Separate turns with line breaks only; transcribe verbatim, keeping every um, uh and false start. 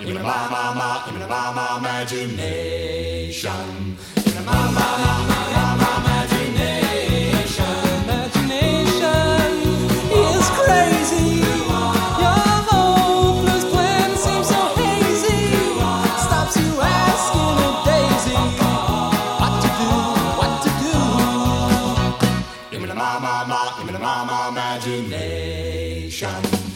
in my ma ma ma, in my ma ma imagination. In my ma ma ma ma ma imagination.
Imagination is crazy. Your hopeless plan seems so hazy. Stops you asking a daisy what to do, what to do.
In my ma ma ma, in my ma ma imagination.